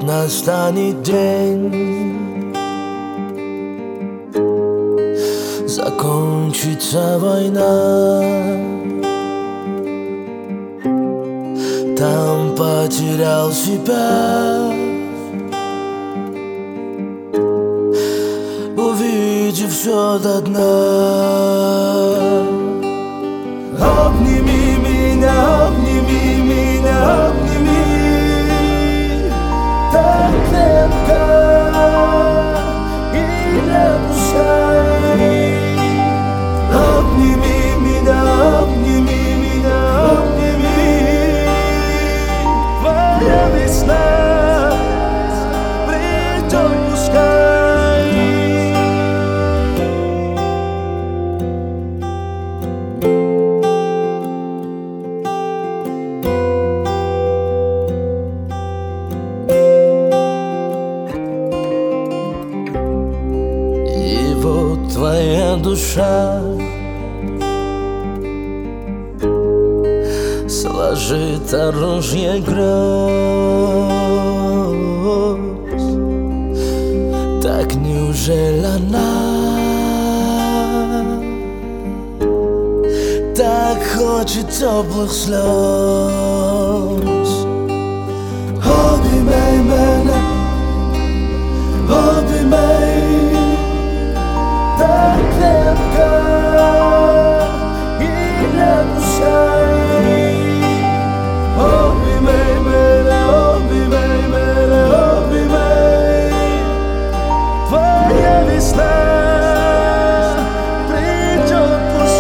настанет день, закончится война. Там потерял себя, увидев все до дна. Обними меня, обними меня, обними так крепко и не пускай. Обними меня, обними меня, обними. Твоя весна придет, пускай. И вот твоя душа сложит оружие гроз. Так неужели она так хочет теплых слез? Обнимай меня, обнимай так крепко и не пускай. Обнимай меня, обнимай меня, обнимай. Твоя весна придет,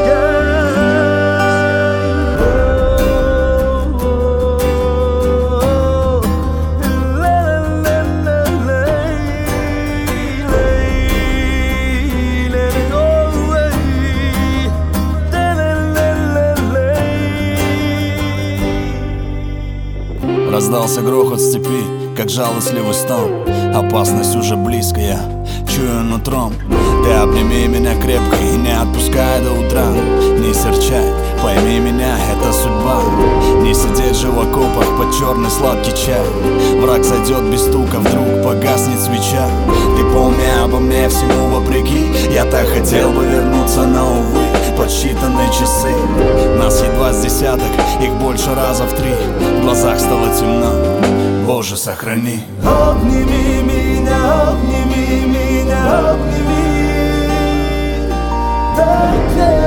Раздался грохот степи, как жалостливый стон. Опасность уже близко, я чую нутром. Ты обними меня крепко и не отпускай до утра. Не серчай, пойми меня, это судьба. Не сидеть же в окопах под черный сладкий чай. Враг зайдет без стука, вдруг погаснет свеча. Ты помни обо мне всему вопреки. Я так хотел бы вернуться, но увы, подсчитанные часы. Нас едва с десяток, их больше раза в 3. В глазах стало темно, Боже, сохрани. обними меня, обними меня, обними так крепко.